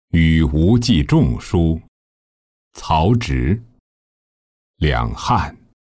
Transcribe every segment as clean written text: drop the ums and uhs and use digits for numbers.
与无忌仲书，曹植。两汉。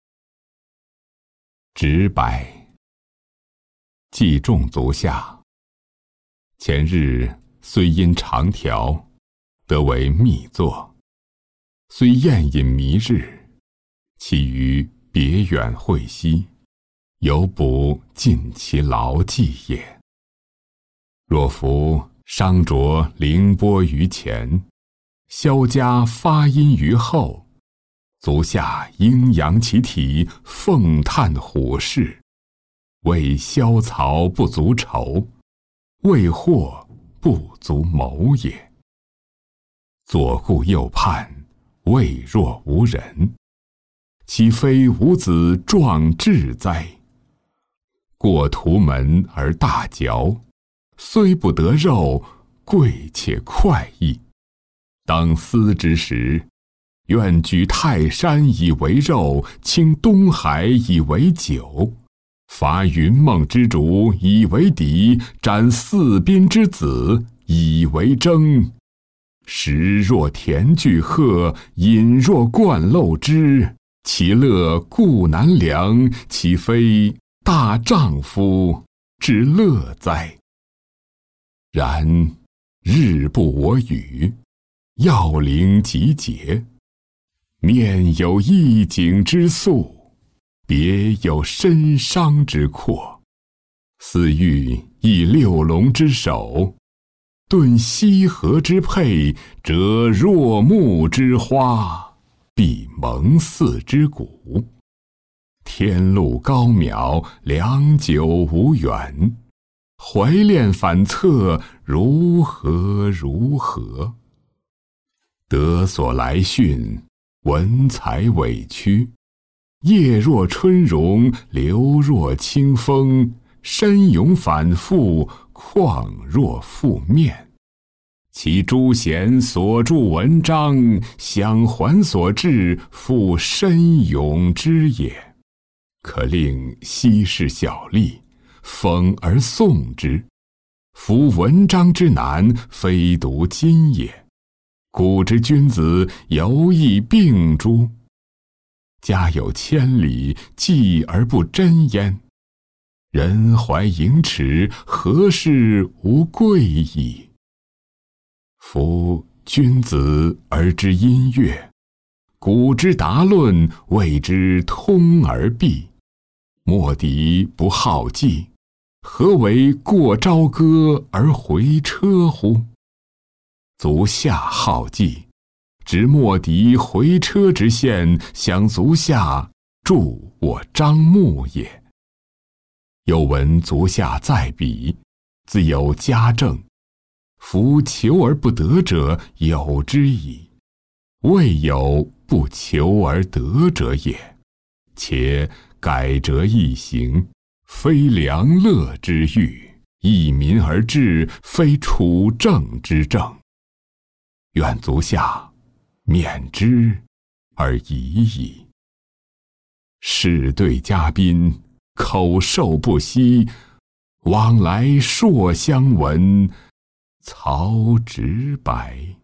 直白。季仲足下。前日虽因长条，得为密作，虽宴饮弥日，其余别远会兮，犹不尽其劳计也。若夫商卓凌波于前，萧家发音于后，足下应扬其体，凤探虎视，为萧曹不足愁，为祸不足谋也。左顾右盼，未若无人，岂非吾子壮志哉？过图门而大嚼，虽不得肉，贵且快意。当思之时，愿举泰山以为肉，倾东海以为酒，伐云梦之主以为砥，斩四宾之子以为羹。食若田巨壑，饮若灌漏之，其乐故难量，岂非大丈夫之乐哉？然日不我与，要领集结，面有一景之素，别有深伤之阔。似欲以六龙之首，顿西河之佩，折若木之花，闭蒙寺之鼓。天路高渺，良久无远，怀恋反侧，如何如何？得所来训，文采委屈，叶若春荣，流若清风，深咏反复，况若覆面。其诸贤所著文章，相还所志，复深咏之也。可令昔世小吏讽而颂之，夫文章之难，非独今也。古之君子犹亦并诸？家有千里，寄而不真焉。人怀盈尺，何事无贵矣？夫君子而知音乐，古之达论，谓之通而闭。莫敌不好计，何为过朝歌而回车乎？足下好计，执莫敌回车之线，想足下助我张目也。又闻足下在彼，自有家政，夫求而不得者有之矣，未有不求而得者也。且改折易行，非良乐之欲；益民而治，非处政之政。愿足下免之而已矣。士对嘉宾，口授不息，往来硕相闻，曹植白。